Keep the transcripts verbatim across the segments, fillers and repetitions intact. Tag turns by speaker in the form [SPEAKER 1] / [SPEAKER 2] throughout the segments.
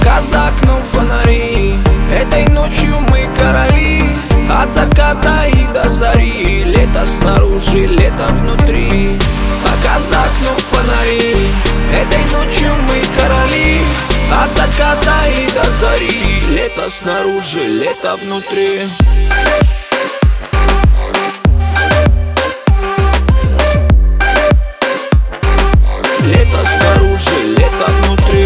[SPEAKER 1] Пока за окном фонари, этой ночью мы короли. От заката и до зари, лето снаружи, лето внутри. Пока за окном фонари, этой ночью мы короли. От заката и до зари, лето снаружи, лето внутри. Лето снаружи, лето внутри.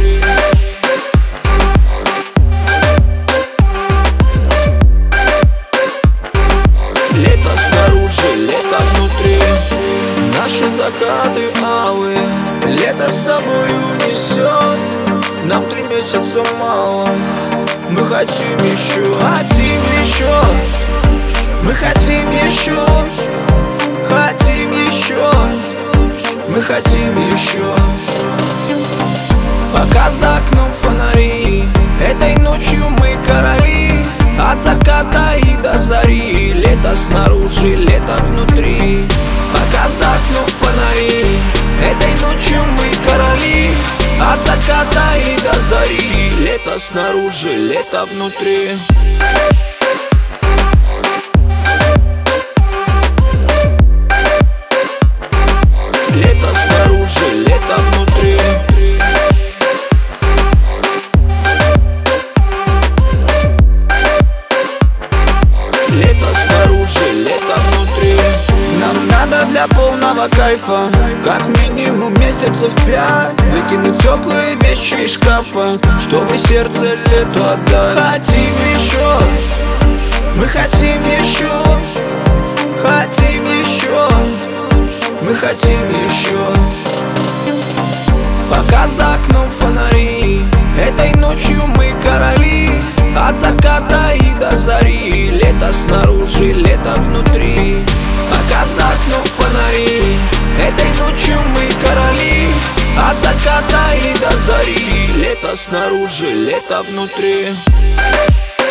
[SPEAKER 1] Лето снаружи, лето внутри. Наши закаты алые лето с собой унесет. Нам три месяца мало, мы хотим еще, хотим еще. Мы хотим еще, хотим еще. Мы хотим еще. Пока за окном фонари, этой ночью мы короли. От заката и до зари, лето снаружи, лето внутри. Пока за окном фонари, этой ночью мы короли. От заката и до зари, лето снаружи, лето внутри. Лето снаружи, лето внутри. Лето снаружи, лето внутри. Нам надо для полного кайфа как минимум месяцев пять выкинуть теплые вещи из шкафа, чтобы сердце лету отдать. Хотим еще, мы хотим еще, хотим еще, мы хотим еще. Пока за окном фонари, этой ночью мы короли. От заката и до зари, лето снаружи, лето внутри. Пока за окном фонари, этой ночью мы короли. От заката и до зари, лето снаружи, лето внутри.